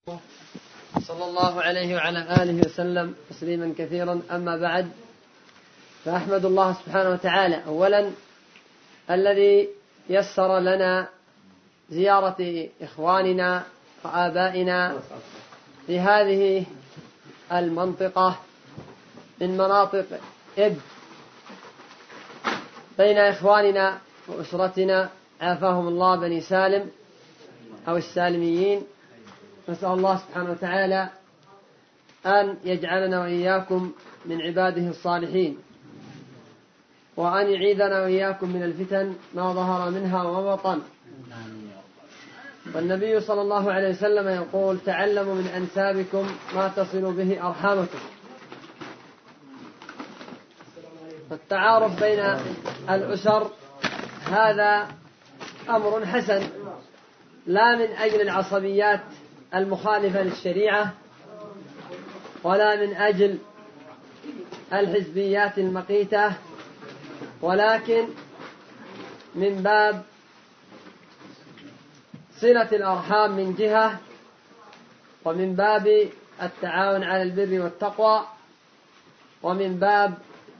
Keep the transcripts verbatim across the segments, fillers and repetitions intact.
صلى الله عليه وعلى آله وسلم تسليما كثيرا. أما بعد، فأحمد الله سبحانه وتعالى أولا الذي يسر لنا زيارة إخواننا وآبائنا في هذه المنطقة من مناطق إب بين إخواننا وأسرتنا، عافاهم الله، بني سالم أو السالميين. نسأل الله سبحانه وتعالى أن يجعلنا وإياكم من عباده الصالحين، وأن يعيذنا وإياكم من الفتن ما ظهر منها وما بطن. والنبي صلى الله عليه وسلم يقول: تعلموا من أنسابكم ما تصلوا به أرحامكم. فالتعارف بين الأسر هذا أمر حسن، لا من أجل العصبيات المخالفة للشريعة، ولا من أجل الحزبيات المقيتة، ولكن من باب صلة الأرحام من جهة، ومن باب التعاون على البر والتقوى، ومن باب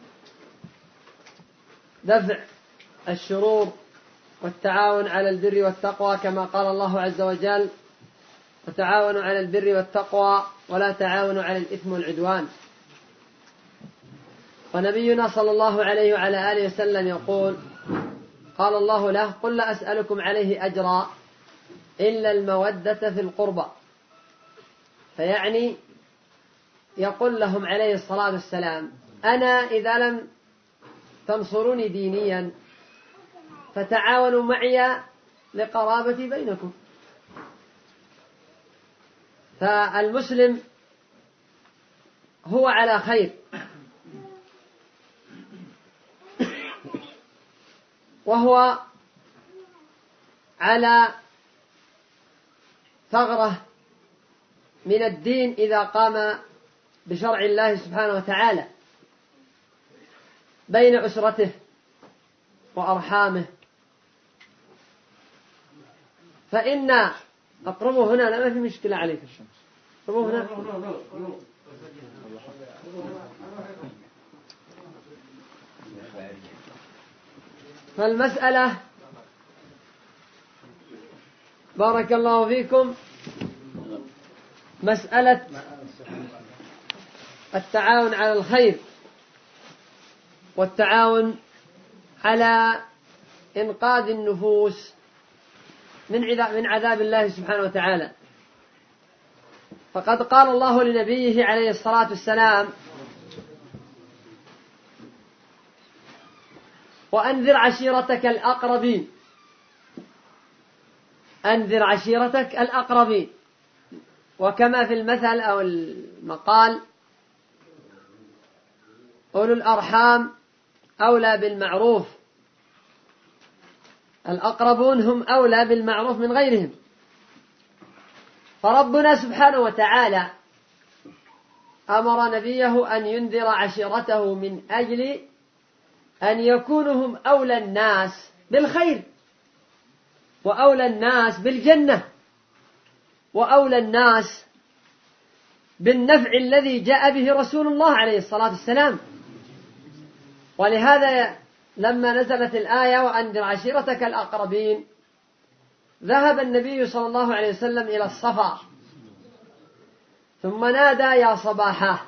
دفع الشرور والتعاون على البر والتقوى، كما قال الله عز وجل: وتعاونوا على البر والتقوى ولا تعاونوا على الإثم والعدوان. ونبينا صلى الله عليه وعلى آله وسلم يقول: قال الله له: قل لا أسألكم عليه أجرا إلا المودة في القربى. فيعني يقول لهم عليه الصلاة والسلام: أنا إذا لم تنصروني دينيا فتعاونوا معي لقرابتي بينكم. فالمسلم هو على خير، وهو على ثغرة من الدين إذا قام بشرع الله سبحانه وتعالى بين أسرته وأرحامه. فإن أقربوا هنا، لا ما في مشكلة عليك الشمس، أقربوا هنا. فالمسألة بارك الله فيكم مسألة التعاون على الخير والتعاون على إنقاذ النفوس من عذاب الله سبحانه وتعالى. فقد قال الله لنبيه عليه الصلاة والسلام: وأنذر عشيرتك الأقربين. أنذر عشيرتك الأقربين. وكما في المثل أو المقال: أولو الأرحام أولى بالمعروف. الأقربون هم أولى بالمعروف من غيرهم. فربنا سبحانه وتعالى أمر نبيه أن ينذر عشيرته من أجل أن يكونوا هم أولى الناس بالخير، وأولى الناس بالجنة، وأولى الناس بالنفع الذي جاء به رسول الله عليه الصلاة والسلام. ولهذا لما نزلت الآية: وأنذر عشيرتك الأقربين، ذهب النبي صلى الله عليه وسلم إلى الصفا، ثم نادى: يا صباحا.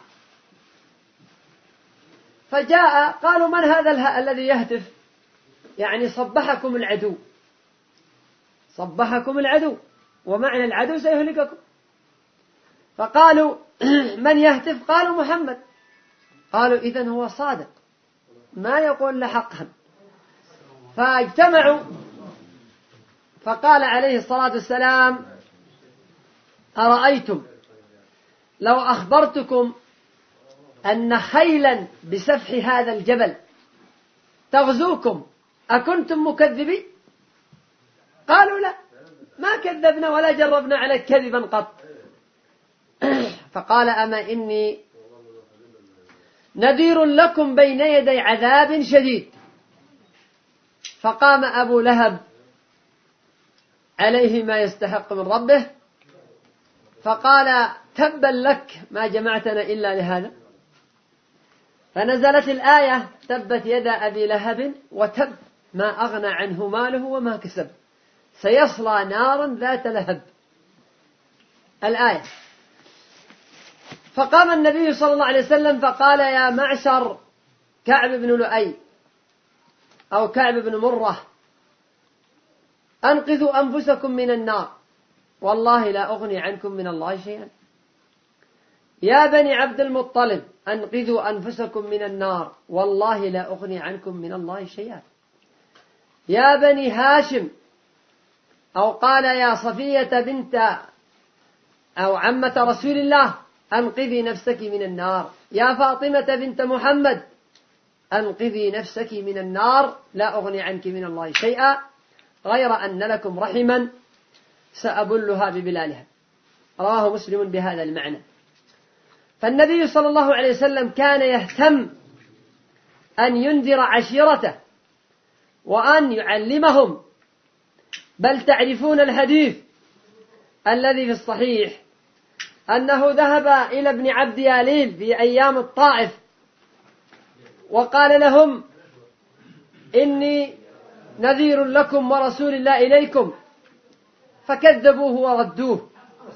فجاء قالوا: من هذا الذي يهتف؟ يعني صبحكم العدو، صبحكم العدو، ومعنى العدو سيهلككم. فقالوا: من يهتف؟ قالوا: محمد. قالوا: إذن هو صادق، ما يقول لحقا. فاجتمعوا، فقال عليه الصلاة والسلام: أرأيتم لو أخبرتكم أن خيلا بسفح هذا الجبل تغزوكم أكنتم مكذبين؟ قالوا: لا، ما كذبنا ولا جربنا عليك كذبا قط. فقال: أما إني نذير لكم بين يدي عذاب شديد. فقام أبو لهب عليه ما يستحق من ربه، فقال تبا لك ما جمعتنا إلا لهذا. فنزلت الآية تبت يدا أبي لهب وتب ما أغنى عنه ماله وما كسب سيصلى نارا ذات لهب الآية. فقام النبي صلى الله عليه وسلم فقال يا معشر كعب بن لؤي أو كعب بن مرة أنقذوا أنفسكم من النار والله لا أغني عنكم من الله شيئا. يا بني عبد المطلب أنقذوا أنفسكم من النار والله لا أغني عنكم من الله شيئا. يا بني هاشم أو قال يا صفية بنت أو عمة رسول الله أنقذي نفسك من النار. يا فاطمة بنت محمد أنقذي نفسك من النار لا أغني عنك من الله شيئا غير أن لكم رحما سأبلها ببلالها. رواه مسلم بهذا المعنى. فالنبي صلى الله عليه وسلم كان يهتم أن ينذر عشيرته وأن يعلمهم. بل تعرفون الحديث الذي في الصحيح أنه ذهب إلى ابن عبد ياليل في أيام الطائف وقال لهم إني نذير لكم ورسول الله إليكم فكذبوه وردوه.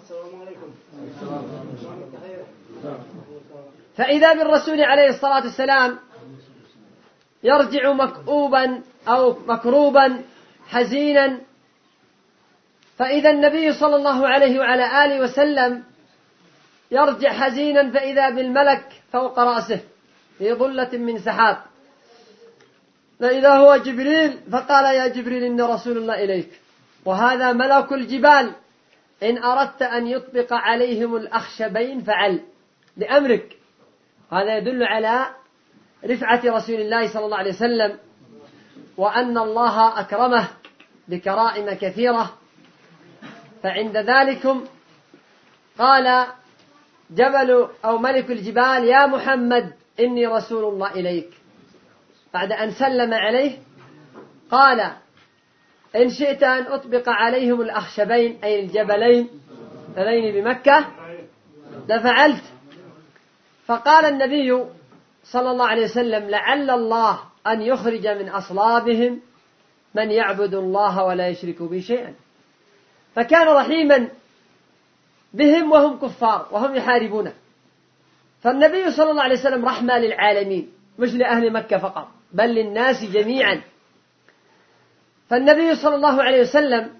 فإذا بالرسول عليه الصلاة والسلام يرجع مكؤوبا أو مكروبا حزينا. فإذا النبي صلى الله عليه وعلى آله وسلم يرجع حزينا فإذا بالملك فوق رأسه في ظلة من سحاب فإذا هو جبريل فقال يا جبريل إن رسول الله إليك وهذا ملك الجبال إن أردت أن يطبق عليهم الأخشبين فعل لأمرك. هذا يدل على رفعة رسول الله صلى الله عليه وسلم وأن الله أكرمه بكرائم كثيرة. فعند ذلكم قال جبل أو ملك الجبال يا محمد إني رسول الله إليك. بعد أن سلم عليه قال إن شئت أن أطبق عليهم الأخشبين أي الجبلين اللذين بمكة لفعلت. فقال النبي صلى الله عليه وسلم لعل الله أن يخرج من أصلابهم من يعبد الله ولا يشرك به شيئا. فكان رحيما بهم وهم كفار وهم يحاربونه. فالنبي صلى الله عليه وسلم رحمة للعالمين مش لأهل مكة فقط بل للناس جميعا. فالنبي صلى الله عليه وسلم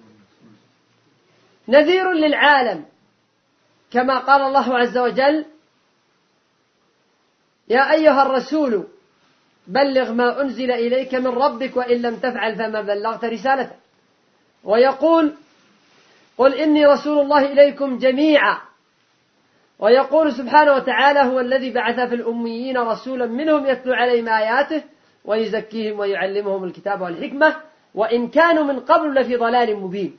نذير للعالم كما قال الله عز وجل يا أيها الرسول بلغ ما أنزل إليك من ربك وإن لم تفعل فما بلغت رسالته. ويقول قل إني رسول الله إليكم جميعا. ويقول سبحانه وتعالى هو الذي بعث في الأميين رسولا منهم يتلو عليهم آياته ويزكيهم ويعلمهم الكتاب والحكمة وإن كانوا من قبل لفي ضلال مبين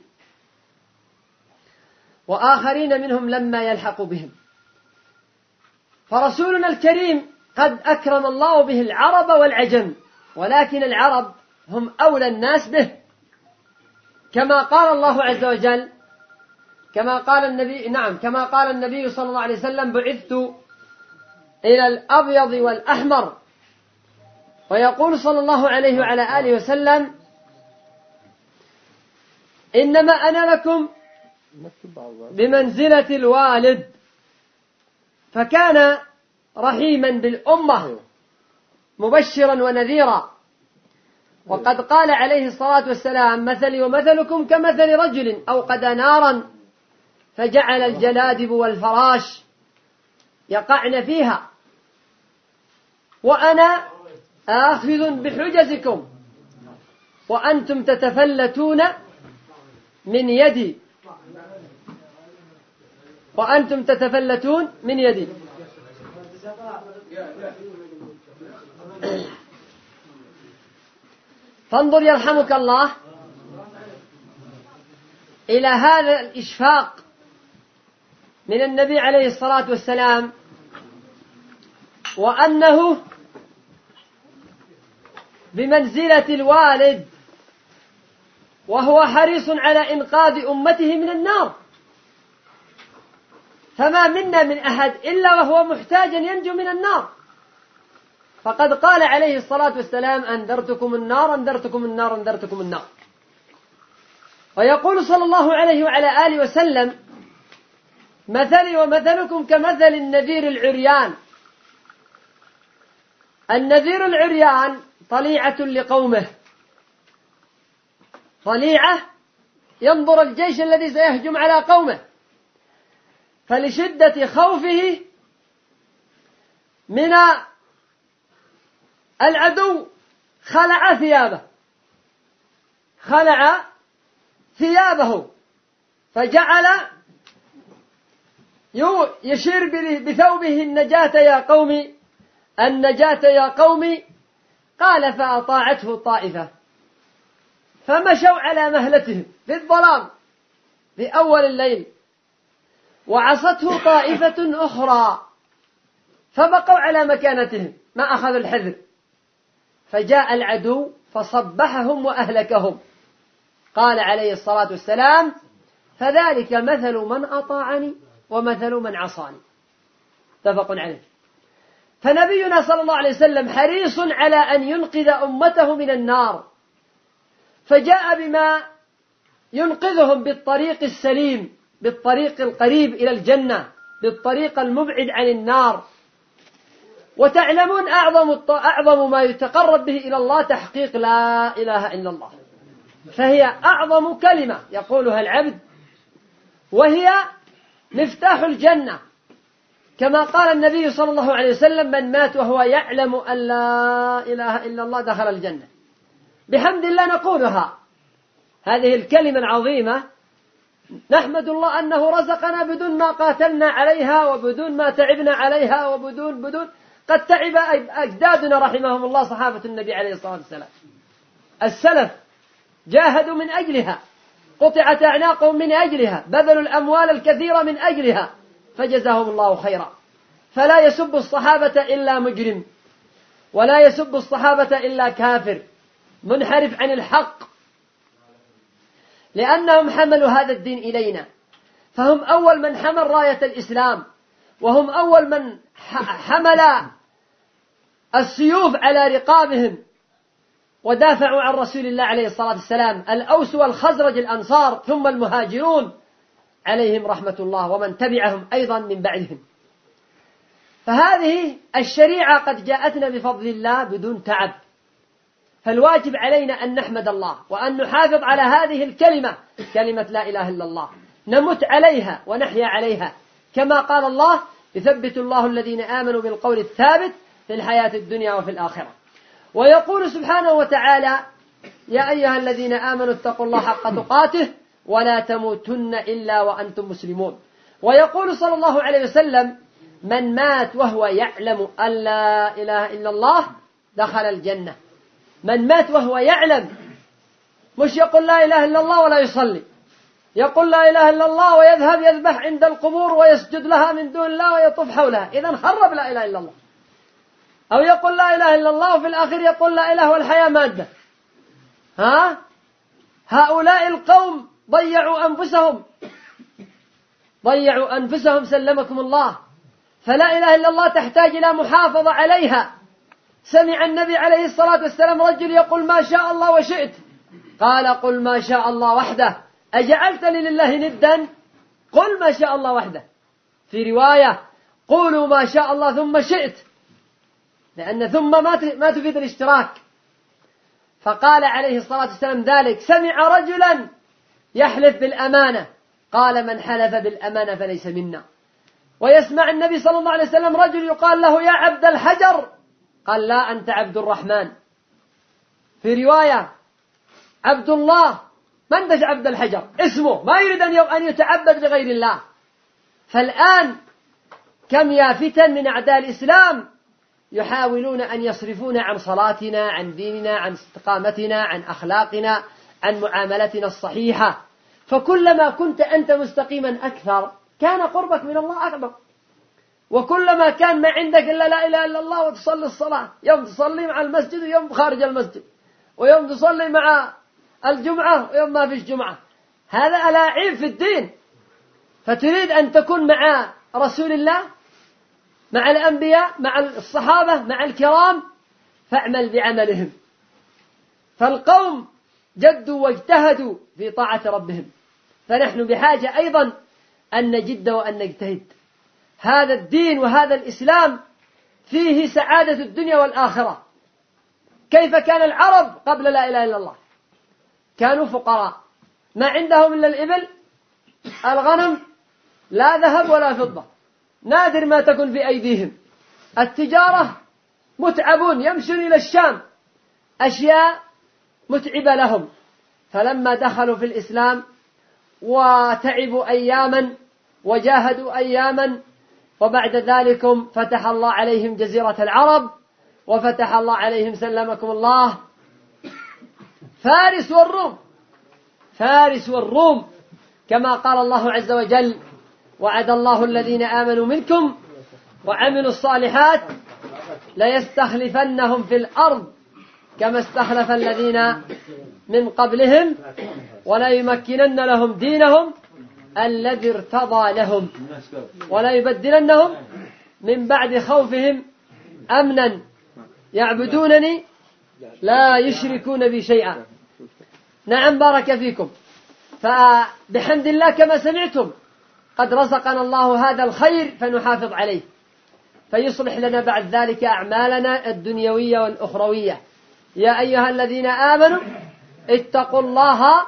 وآخرين منهم لما يلحق بهم. فرسولنا الكريم قد أكرم الله به العرب والعجم ولكن العرب هم أولى الناس به كما قال الله عز وجل كما قال النبي نعم كما قال النبي صلى الله عليه وسلم بعثت إلى الأبيض والأحمر. ويقول صلى الله عليه وعلى آله وسلم إنما أنا لكم بمنزلة الوالد. فكان رحيما بالأمة مبشرا ونذيرا. وقد قال عليه الصلاة والسلام مثلي ومثلكم كمثل رجل أوقد نارا فجعل الجلادب والفراش يقعن فيها وأنا آخذ بحجزكم وأنتم تتفلتون من يدي وأنتم تتفلتون من يدي. فانظر يرحمك الله إلى هذا الإشفاق من النبي عليه الصلاة والسلام وأنه بمنزلة الوالد وهو حريص على إنقاذ أمته من النار. فما منا من أحد إلا وهو محتاج ينجو من النار. فقد قال عليه الصلاة والسلام: أنذرتكم النار أنذرتكم النار أنذرتكم النار. ويقول صلى الله عليه وعلى آله وسلم: مثلي ومثلكم كمثل النذير العريان. النذير العريان طليعة لقومه، طليعة ينظر الجيش الذي سيهجم على قومه، فلشدة خوفه من العدو خلع ثيابه خلع ثيابه فجعل يشير بثوبه: النجاة يا قومي النجاة يا قومي. قال: فأطاعته طائفة فمشوا على مهلتهم في الظلام في أول الليل، وعصته طائفة أخرى فبقوا على مكانتهم ما أخذوا الحذر، فجاء العدو فصبحهم وأهلكهم. قال عليه الصلاة والسلام: فذلك مثل من أطاعني ومثل من عصاني. متفق عليه. فنبينا صلى الله عليه وسلم حريص على أن ينقذ أمته من النار، فجاء بما ينقذهم بالطريق السليم، بالطريق القريب إلى الجنة، بالطريق المبعد عن النار. وتعلمون أعظم أعظم ما يتقرب به إلى الله تحقيق لا إله إلا الله، فهي أعظم كلمة يقولها العبد، وهي مفتاح الجنة، كما قال النبي صلى الله عليه وسلم: من مات وهو يعلم أن لا إله إلا الله دخل الجنة. بحمد الله نقولها هذه الكلمة العظيمة، نحمد الله أنه رزقنا بدون ما قاتلنا عليها وبدون ما تعبنا عليها وبدون بدون قد تعب أجدادنا رحمهم الله صحابة النبي عليه الصلاة والسلام. السلف جاهدوا من أجلها، قطعت أعناقهم من أجلها، بذلوا الأموال الكثيرة من أجلها، فجزاهم الله خيرا. فلا يسب الصحابة إلا مجرم، ولا يسب الصحابة إلا كافر منحرف عن الحق، لأنهم حملوا هذا الدين إلينا، فهم أول من حمل راية الإسلام، وهم أول من حمل السيوف على رقابهم ودافعوا عن رسول الله عليه الصلاة والسلام، الأوس والخزرج الأنصار، ثم المهاجرون عليهم رحمة الله، ومن تبعهم أيضا من بعدهم. فهذه الشريعة قد جاءتنا بفضل الله بدون تعب، فالواجب علينا أن نحمد الله وأن نحافظ على هذه الكلمة، كلمة لا إله إلا الله، نمت عليها ونحيا عليها، كما قال الله: يثبت الله الذين آمنوا بالقول الثابت في الحياة الدنيا وفي الآخرة. ويقول سبحانه وتعالى: يا أيها الذين آمنوا اتقوا الله حق تقاته ولا تموتن إلا وأنتم مسلمون. ويقول صلى الله عليه وسلم: من مات وهو يعلم أن لا إله إلا الله دخل الجنة. من مات وهو يعلم، مش يقول لا إله إلا الله ولا يصلي، يقول لا إله إلا الله ويذهب يذبح عند القبور ويسجد لها من دون الله ويطوف حولها، إذن خرب لا إله إلا الله. أو يقول لا إله إلا الله وفي الآخر يقول لا إله والحياة مادة. ها؟ هؤلاء القوم ضيعوا أنفسهم ضيعوا أنفسهم سلمكم الله. فلا إله إلا الله تحتاج إلى محافظة عليها. سمع النبي عليه الصلاة والسلام رجل يقول: ما شاء الله وشئت. قال: قل ما شاء الله وحده، أجعلتني لله ندا؟ قل ما شاء الله وحده. في رواية: قولوا ما شاء الله ثم شئت، لأن ثم ما تفيد الاشتراك. فقال عليه الصلاة والسلام ذلك. سمع رجلا يحلف بالأمانة، قال: من حلف بالأمانة فليس منا. ويسمع النبي صلى الله عليه وسلم رجل يقال له: يا عبد الحجر، قال: لا، أنت عبد الرحمن. في رواية: عبد الله. من دش عبد الحجر؟ اسمه، ما يريد أن يتعبد لغير الله. فالآن كم يا فتن من أعداء الإسلام يحاولون أن يصرفونا عن صلاتنا، عن ديننا، عن استقامتنا، عن أخلاقنا، عن معاملتنا الصحيحة. فكلما كنت أنت مستقيما أكثر كان قربك من الله أكبر، وكلما كان ما عندك إلا لا إله إلا الله وتصلي الصلاة، يوم تصلي مع المسجد ويوم خارج المسجد، ويوم تصلي مع الجمعة ويوم ما فيش جمعة، هذا ألاعيب في الدين. فتريد أن تكون مع رسول الله، مع الأنبياء، مع الصحابة، مع الكرام، فاعمل بعملهم. فالقوم جدوا واجتهدوا في طاعة ربهم، فنحن بحاجة أيضا أن نجد وأن نجتهد. هذا الدين وهذا الإسلام فيه سعادة الدنيا والآخرة. كيف كان العرب قبل لا إله إلا الله؟ كانوا فقراء، ما عندهم إلا الإبل، الغنم، لا ذهب ولا فضة، نادر ما تكون في أيديهم. التجارة متعبون، يمشون إلى الشام، أشياء متعبة لهم. فلما دخلوا في الإسلام وتعبوا أياما وجاهدوا أياما، وبعد ذلك فتح الله عليهم جزيرة العرب، وفتح الله عليهم سلمكم الله فارس والروم. فارس والروم كما قال الله عز وجل: وعد الله الذين آمنوا منكم وعملوا الصالحات ليستخلفنهم في الأرض كما استخلف الذين من قبلهم ولا يمكنن لهم دينهم الذي ارتضى لهم ولا يبدلنهم من بعد خوفهم أمنا يعبدونني لا يشركون بي شيئا. نعم، بارك فيكم. فبحمد الله كما سمعتم قد رزقنا الله هذا الخير فنحافظ عليه، فيصلح لنا بعد ذلك أعمالنا الدنيوية والأخروية. يا أيها الذين آمنوا اتقوا الله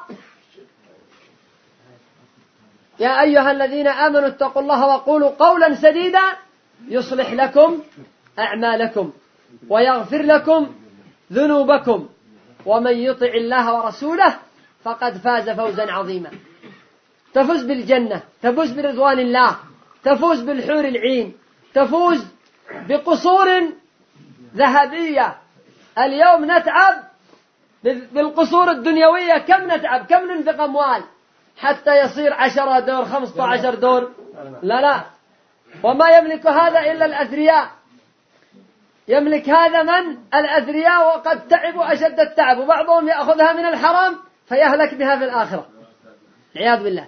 يا أيها الذين آمنوا اتقوا الله وقولوا قولا سديدا يصلح لكم أعمالكم ويغفر لكم ذنوبكم، ومن يطع الله ورسوله فقد فاز فوزا عظيما. تفوز بالجنة، تفوز برضوان الله، تفوز بالحور العين، تفوز بقصور ذهبية. اليوم نتعب بالقصور الدنيوية، كم نتعب، كم ننفق أموال حتى يصير عشرة دور، خمسة عشر دور. لا لا، وما يملك هذا إلا الأثرياء. يملك هذا من؟ الأثرياء، وقد تعبوا أشد التعب، وبعضهم يأخذها من الحرام فيهلك بها في الآخرة والعياذ بالله.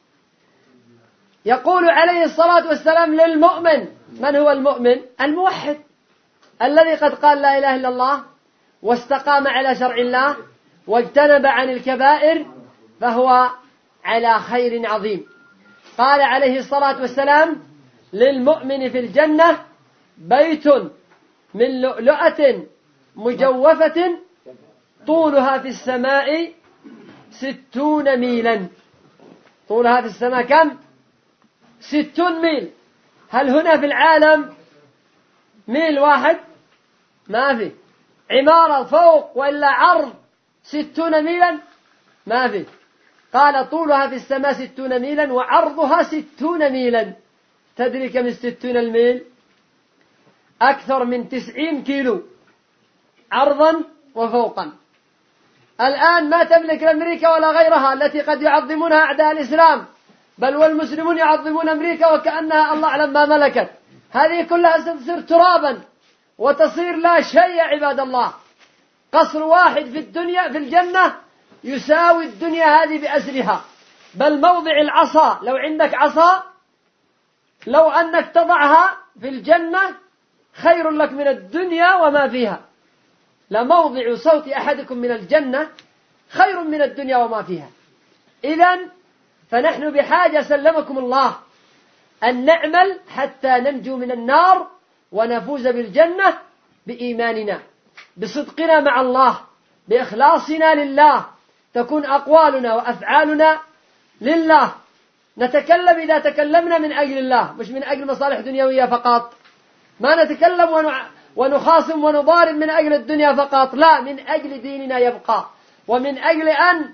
يقول عليه الصلاة والسلام للمؤمن، من هو المؤمن؟ الموحد الذي قد قال لا إله إلا الله واستقام على شرع الله واجتنب عن الكبائر فهو على خير عظيم. قال عليه الصلاة والسلام للمؤمن في الجنة: بيت من لؤلؤة مجوفة طولها في السماء ستون ميلا. طولها في السماء كم؟ ستون ميل. هل هنا في العالم ميل واحد؟ ما في. عمارة فوق ولا عرض ستون ميلا؟ ما في. قال طولها في السماء ستون ميلا وعرضها ستون ميلا. تدري كم ستون الميل؟ أكثر من تسعين كيلو عرضا وفوقا. الآن ما تملك أمريكا ولا غيرها التي قد يعظمونها أعداء الإسلام، بل والمسلمون يعظمون أمريكا وكأنها الله أعلم ما ملكت. هذه كلها ستصير ترابا وتصير لا شيء يا عباد الله. قصر واحد في الدنيا في الجنة يساوي الدنيا هذه بأسرها. بل موضع العصا، لو عندك عصا لو أنك تضعها في الجنة خير لك من الدنيا وما فيها. لموضع صوت أحدكم من الجنة خير من الدنيا وما فيها. إذن فنحن بحاجة سلمكم الله أن نعمل حتى ننجو من النار ونفوز بالجنة بإيماننا، بصدقنا مع الله، بإخلاصنا لله، تكون أقوالنا وأفعالنا لله. نتكلم إذا تكلمنا من أجل الله، مش من أجل مصالح دنيوية فقط. ما نتكلم ونخاصم ونضارب من أجل الدنيا فقط، لا، من أجل ديننا يبقى، ومن أجل أن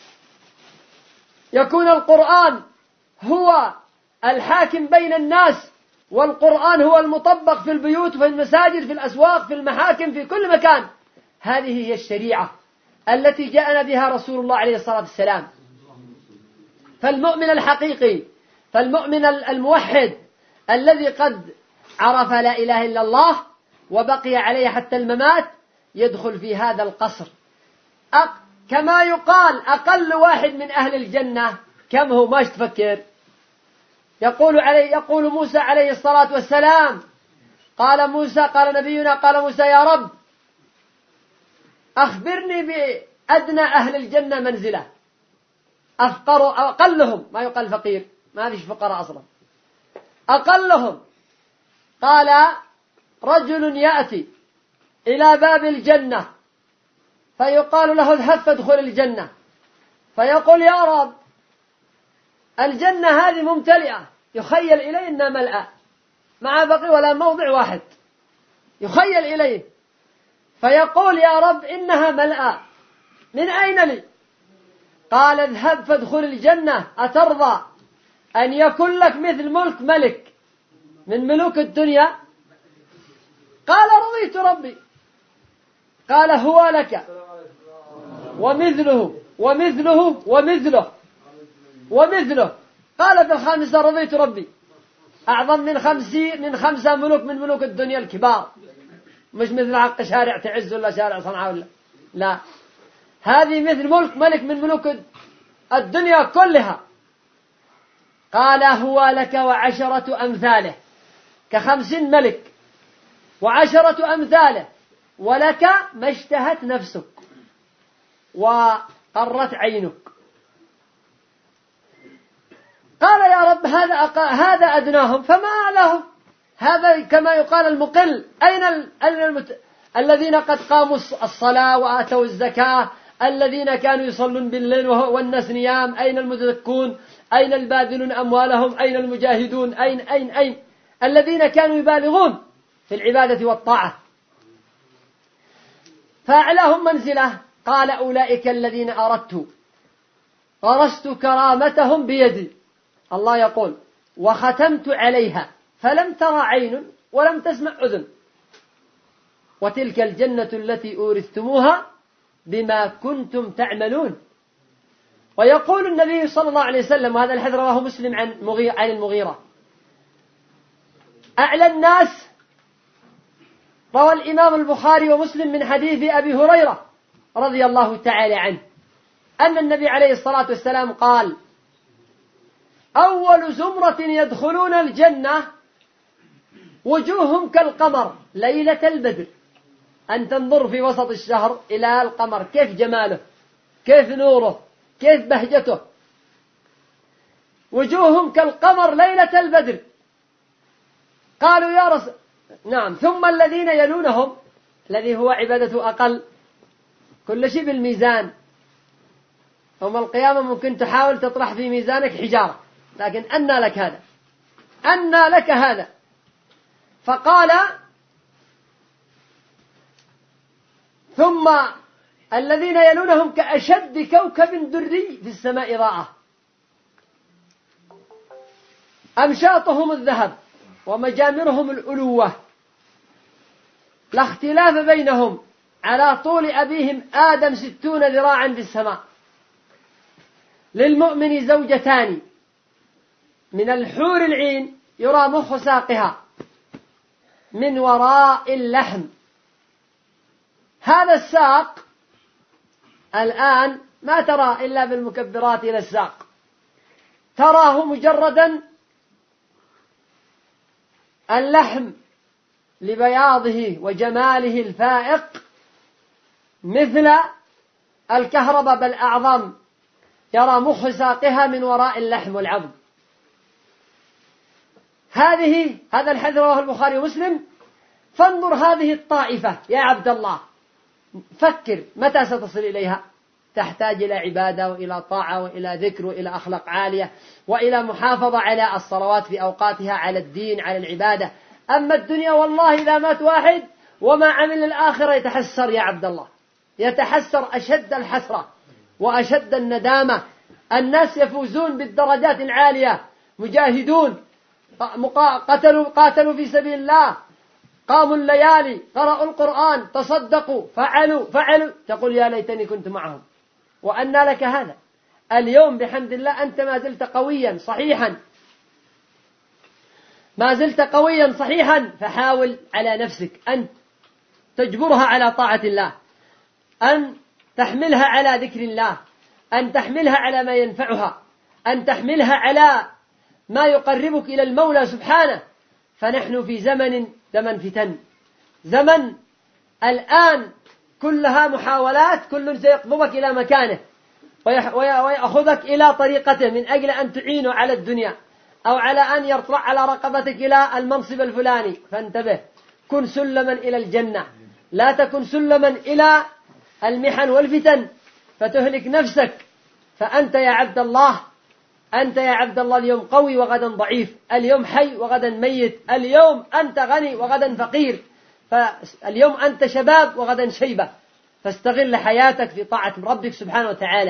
يكون القرآن هو الحاكم بين الناس، والقرآن هو المطبق في البيوت، في المساجد، في الأسواق، في المحاكم، في كل مكان. هذه هي الشريعة التي جاءنا بها رسول الله عليه الصلاة والسلام. فالمؤمن الحقيقي، فالمؤمن الموحد الذي قد عرف لا إله إلا الله وبقي عليه حتى الممات يدخل في هذا القصر. أق... كما يقال أقل واحد من أهل الجنة كم هو؟ ماش تفكر؟ يقول عليه يقول موسى عليه الصلاة والسلام، قال موسى قال نبينا قال موسى يا رب أخبرني بأدنى أهل الجنة منزلة، أفقر أقلهم، ما يقال فقير، ما فيش فقراء أصلا، أقلهم. قال رجل يأتي إلى باب الجنة فيقال له اذهب فادخل الجنة، فيقول يا رب الجنة هذه ممتلئة، يخيل إليه أنها ملأة، ما بقي ولا موضع واحد يخيل إليه، فيقول يا رب إنها ملأة، من أين لي؟ قال اذهب فادخل الجنة، أترضى أن يكون لك مثل ملك ملك من ملوك الدنيا؟ قال رضيت ربي. قال هو لك ومثله ومثله ومثله ومثله. قال في الخامسة رضيت ربي، أعظم من خمسين من خمسة ملوك من ملوك الدنيا الكبار، مش مثل عق شارع تعز ولا شارع صنعاء ولا لا، هذه مثل ملك ملك من ملوك الدنيا كلها. قال هو لك وعشرة أمثاله، كخمسين ملك وعشرة أمثاله، ولك ما اشتهت نفسك وقرت عينك. قال يا رب هذا أق... هذا أدناهم فما أعلاهم، هذا كما يقال المقل. أين ال... أين المت... الذين قد قاموا الصلاة وآتوا الزكاة، الذين كانوا يصلون بالليل والناس نيام، أين المتزكون؟ أين الباذلون أموالهم؟ أين المجاهدون؟ أين أين أين الذين كانوا يبالغون في العبادة والطاعة؟ فأعلاهم منزلة. قال أولئك الذين أردت غرست كرامتهم بيدي، الله يقول وختمت عليها فلم ترى عين ولم تسمع أذن، وتلك الجنة التي أورثتموها بما كنتم تعملون. ويقول النبي صلى الله عليه وسلم، وهذا الحديث رواه مسلم عن مغيرة عن المغيرة، أعلى الناس، روى الإمام البخاري ومسلم من حديث أبي هريرة رضي الله تعالى عنه أن النبي عليه الصلاة والسلام قال أول زمرة يدخلون الجنة وجوههم كالقمر ليلة البدر. أن تنظر في وسط الشهر إلى القمر، كيف جماله، كيف نوره، كيف بهجته، وجوههم كالقمر ليلة البدر. قالوا يا رسول نعم، ثم الذين يلونهم، الذي هو عبادته أقل، كل شيء بالميزان، يوم القيامة ممكن تحاول تطرح في ميزانك حجارة، لكن أنى لك هذا، أنى لك هذا. فقال ثم الذين يلونهم كأشد كوكب دري في السماء ضاءة، أمشاطهم الذهب ومجامرهم الألوة، لا اختلاف بينهم، على طول أبيهم آدم ستون ذراعا في السماء. للمؤمن زوجتان من الحور العين يرى مخ ساقها من وراء اللحم. هذا الساق الآن ما ترى إلا بالمكبرات إلى الساق، تراه مجردا اللحم لبياضه وجماله الفائق مثل الكهرباء بل أعظم، يرى مخ ساقها من وراء اللحم والعظم. هذه هذا الحديث رواه البخاري ومسلم. فانظر هذه الطائفة يا عبد الله، فكر متى ستصل إليها؟ تحتاج إلى عبادة وإلى طاعة وإلى ذكر وإلى أخلاق عالية وإلى محافظة على الصلوات في أوقاتها، على الدين، على العبادة. أما الدنيا والله إذا مات واحد وما عمل الآخرة يتحسر يا عبد الله، يتحسر أشد الحسرة وأشد الندامة. الناس يفوزون بالدرجات العالية، مجاهدون، قتلوا قاتلوا في سبيل الله، قاموا الليالي، قرأوا القرآن، تصدقوا، فعلوا فعلوا، تقول يا ليتني كنت معهم. وأنى لك هذا اليوم بحمد الله أنت ما زلت قويا صحيحا، ما زلت قويا صحيحا. فحاول على نفسك أن تجبرها على طاعة الله، أن تحملها على ذكر الله، أن تحملها على ما ينفعها، أن تحملها على ما يقربك إلى المولى سبحانه. فنحن في زمن زمن فتن، زمن الآن كلها محاولات، كل سيقبضك إلى مكانه ويأخذك إلى طريقته من أجل أن تعينه على الدنيا أو على أن يرفع على رقبتك إلى المنصب الفلاني. فانتبه، كن سلما إلى الجنة، لا تكن سلما إلى المحن والفتن فتهلك نفسك. فأنت يا عبد الله، أنت يا عبد الله اليوم قوي وغدا ضعيف، اليوم حي وغدا ميت، اليوم أنت غني وغدا فقير، فاليوم أنت شباب وغدا شيبة. فاستغل حياتك في طاعة ربك سبحانه وتعالى،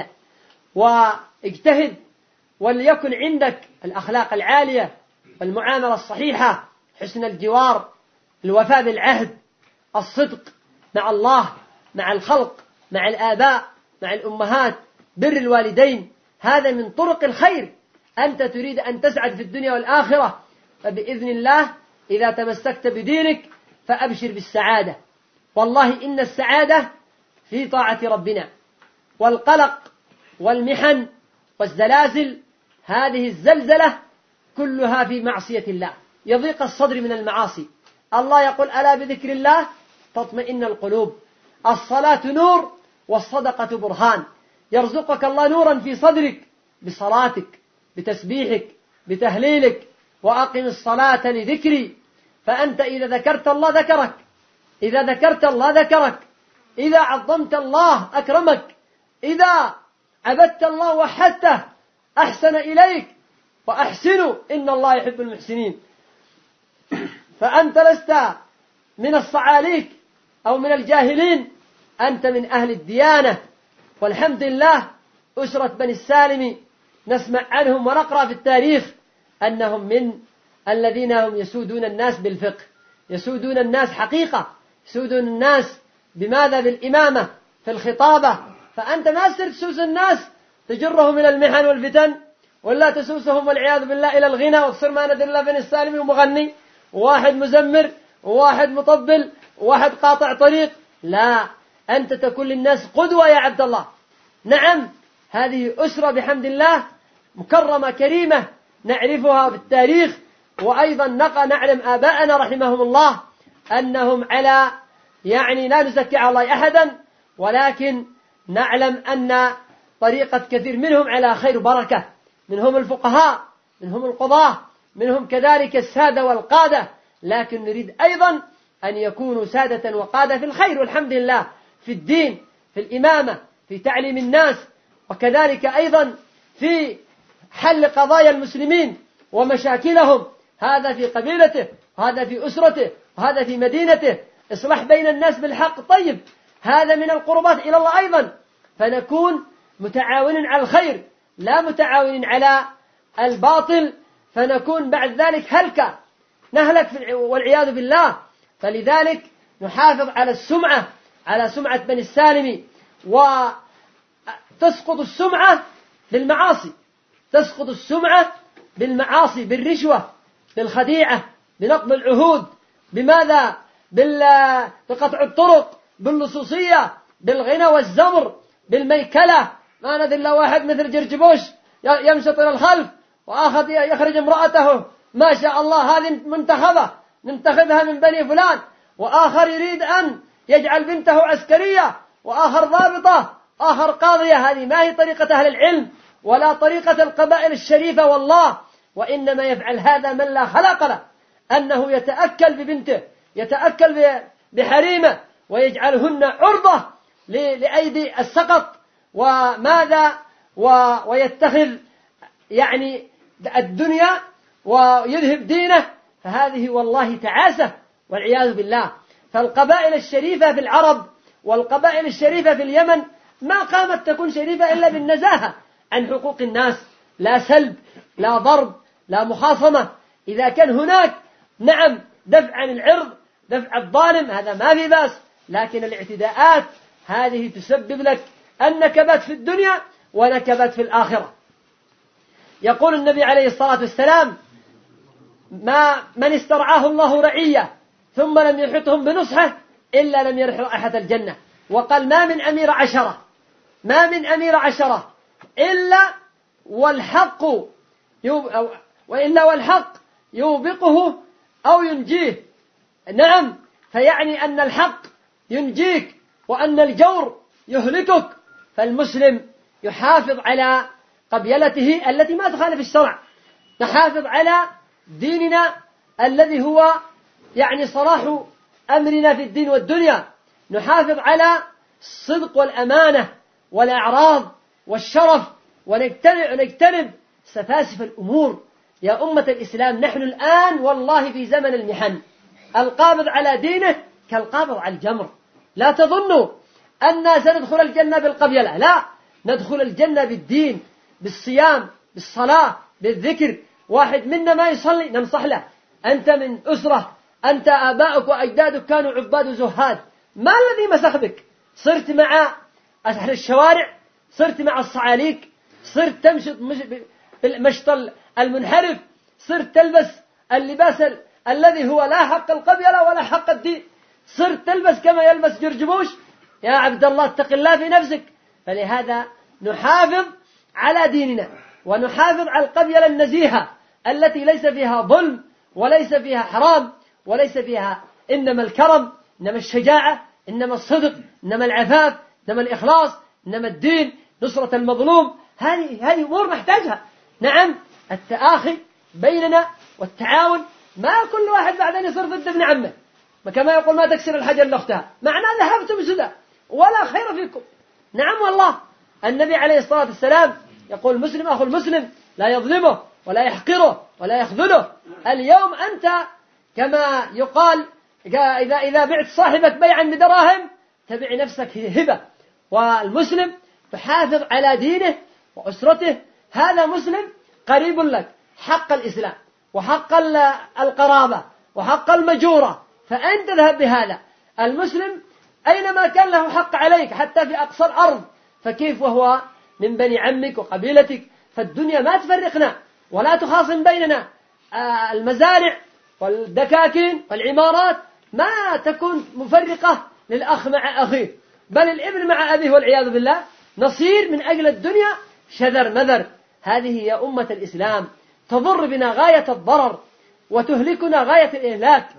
واجتهد، وليكن عندك الأخلاق العالية والمعاملة الصحيحة، حسن الجوار، الوفاء بالعهد، الصدق مع الله، مع الخلق، مع الآباء، مع الأمهات، بر الوالدين. هذا من طرق الخير. أنت تريد أن تسعد في الدنيا والآخرة، فبإذن الله إذا تمسكت بدينك فأبشر بالسعادة. والله إن السعادة في طاعة ربنا، والقلق والمحن والزلازل، هذه الزلزلة كلها في معصية الله، يضيق الصدر من المعاصي. الله يقول: ألا بذكر الله تطمئن القلوب. الصلاة نور والصدقة برهان. يرزقك الله نورا في صدرك بصلاتك، بتسبيحك، بتهليلك. وأقم الصلاة لذكري. فأنت إذا ذكرت الله ذكرك، إذا ذكرت الله ذكرك، إذا عظمت الله أكرمك، إذا عبدت الله وحدته أحسن إليك. وأحسنوا إن الله يحب المحسنين. فأنت لست من الصعاليك أو من الجاهلين، أنت من أهل الديانة. والحمد لله أسرة بني السالم نسمع عنهم ونقرأ في التاريخ أنهم من الذين هم يسودون الناس بالفقه، يسودون الناس حقيقة، يسودون الناس بماذا؟ بالإمامة في الخطابة. فأنت ما صرت تسوس الناس تجرهم إلى المحن والفتن، ولا تسوسهم والعياذ بالله إلى الغنى، وتصير ما ندري الله بني السالم ومغني، وواحد مزمر، وواحد مطبل، وواحد قاطع طريق. لا، أنت تكون للناس قدوة يا عبد الله. نعم، هذه أسرة بحمد الله مكرمة كريمة نعرفها في التاريخ، وأيضا نقى نعلم آباءنا رحمهم الله أنهم على، يعني لا نزكي على الله أحدا، ولكن نعلم أن طريقة كثير منهم على خير بركة، منهم الفقهاء، منهم القضاة، منهم كذلك السادة والقادة. لكن نريد أيضا أن يكونوا سادة وقادة في الخير، والحمد لله، في الدين، في الإمامة، في تعليم الناس، وكذلك أيضا في حل قضايا المسلمين ومشاكلهم. هذا في قبيلته، وهذا في أسرته، وهذا في مدينته. إصلاح بين الناس بالحق. طيب، هذا من القربات إلى الله أيضا. فنكون متعاونين على الخير، لا متعاونين على الباطل، فنكون بعد ذلك هلكة، نهلك والعياذ بالله. فلذلك نحافظ على السمعة، على سمعة بني السالم. وتسقط السمعة بالمعاصي، تسقط السمعة بالمعاصي، بالرشوة، بالخديعة، بنقض العهود، بماذا؟ بقطع الطرق، باللصوصية، بالغنى والزمر، بالميكلة. ما ندري إلا واحد مثل جرجبوش يمشط إلى الخلف، وآخر يخرج امرأته، ما شاء الله، هذه منتخبة ننتخبها من بني فلان، وآخر يريد أن يجعل بنته عسكرية، وآخر ضابطة، آخر قاضية. هذه ما هي طريقة أهل العلم ولا طريقة القبائل الشريفة والله. وإنما يفعل هذا من لا خلق له، أنه يتأكل ببنته، يتأكل بحريمه، ويجعلهن عرضة لأيدي السقط، وماذا ويتخذ يعني الدنيا ويذهب دينه. فهذه والله تعاسة والعياذ بالله. فالقبائل الشريفة في العرب والقبائل الشريفة في اليمن ما قامت تكون شريفة إلا بالنزاهة عن حقوق الناس، لا سلب، لا ضرب، لا مخاصمة. إذا كان هناك نعم دفع عن العرض، دفع الظالم، هذا ما في بأس، لكن الاعتداءات هذه تسبب لك النكبات في الدنيا ونكبات في الآخرة. يقول النبي عليه الصلاة والسلام: ما من استرعاه الله رعية ثم لم يحطهم بنصحه إلا لم يرح رائحة الجنة. وقال: ما من أمير عشرة، ما من أمير عشرة إلا والحق وإلا والحق يوبقه أو ينجيه. نعم، فيعني أن الحق ينجيك وأن الجور يهلكك. فالمسلم يحافظ على قبيلته التي ما تخالف الشرع، نحافظ على ديننا الذي هو يعني صلاح أمرنا في الدين والدنيا، نحافظ على الصدق والأمانة والأعراض والشرف، ونجتنب سفاسف الأمور. يا أمة الإسلام، نحن الآن والله في زمن المحن. القابض على دينه كالقابض على الجمر. لا تظنوا أن سندخل الجنة بالقبيلة، لا، ندخل الجنة بالدين، بالصيام، بالصلاة، بالذكر. واحد منا ما يصلي ننصح له: أنت من أسرة، أنت آباؤك وأجدادك كانوا عباد زهاد، ما الذي مسخ بك؟ صرت مع أهل الشوارع، صرت مع الصعاليك، صرت تمشط بالمشط المنحرف، صرت تلبس اللباس الذي هو لا حق القبيلة ولا حق الدين، صرت تلبس كما يلبس جرجبوش. يا عبد الله اتق الله في نفسك. فلهذا نحافظ على ديننا ونحافظ على القبيلة النزيهة التي ليس فيها ظلم وليس فيها حرام وليس فيها إنما الكرم، إنما الشجاعة، إنما الصدق، إنما العفاف، إنما الإخلاص، إنما الدين، نصرة المظلوم. هذه هذه أمور نحتاجها. نعم، التآخي بيننا والتعاون، ما كل واحد بعدين يصير ضد ابن عمه، كما يقول ما تكسر الحجر لأختها، معناه ذهبتم سدى ولا خير فيكم. نعم والله، النبي عليه الصلاة والسلام يقول: المسلم أخو المسلم، لا يظلمه ولا يحقره ولا يخذله. اليوم أنت كما يقال إذا إذا بعت صاحبك بيعا بدراهم تبع نفسك هبة. والمسلم تحافظ على دينه وأسرته، هذا مسلم قريب لك، حق الإسلام وحق القرابة وحق المجورة، فأنت تذهب بهذا. المسلم أينما كان له حق عليك حتى في أقصى الأرض، فكيف وهو من بني عمك وقبيلتك؟ فالدنيا ما تفرقنا ولا تخاصم بيننا. المزارع والدكاكين والعمارات ما تكون مفرقة للأخ مع أخيه، بل الابن مع أبيه والعياذ بالله. نصير من أجل الدنيا شذر مذر. هذه يا أمة الإسلام تضر بنا غاية الضرر وتهلكنا غاية الإهلاك.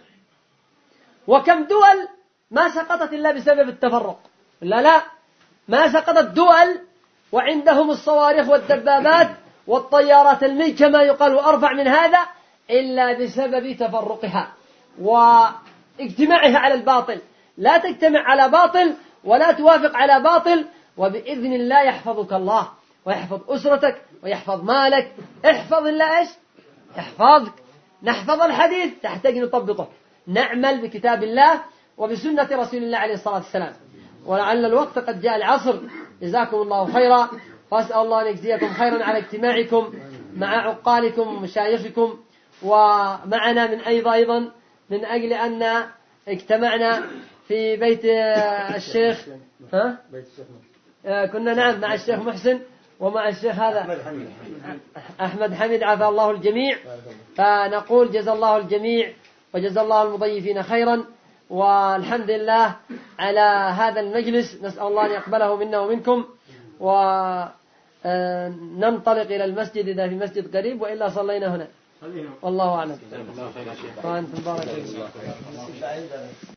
وكم دول ما سقطت إلا بسبب التفرق. لا لا، ما سقطت دول وعندهم الصواريخ والدبابات والطيارات الميج كما يقال وأرفع من هذا إلا بسبب تفرقها واجتماعها على الباطل. لا تجتمع على باطل ولا توافق على باطل، وبإذن الله يحفظك الله ويحفظ أسرتك ويحفظ مالك. احفظ الله إيش؟ يحفظك. نحفظ الحديث تحتاج نطبقه، نعمل بكتاب الله وبسنة رسول الله عليه الصلاة والسلام. ولعل الوقت قد جاء العصر. جزاكم الله خيرا، وأسأل الله أن يجزيكم خيرا على اجتماعكم مع عقالكم ومشايخكم ومعنا من أيضا أيضا من أجل أن اجتمعنا في بيت الشيخ ها؟ كنا نعم مع الشيخ محسن ومع الشيخ هذا أحمد حميد، عافى الله الجميع. فنقول جزا الله الجميع وجزا الله المضيفين خيرا، والحمد لله على هذا المجلس. نسأل الله أن يقبله منا ومنكم، وننطلق إلى المسجد إذا في مسجد قريب، وإلا صلينا هنا. والله أعلم. وأنتم بارك الله.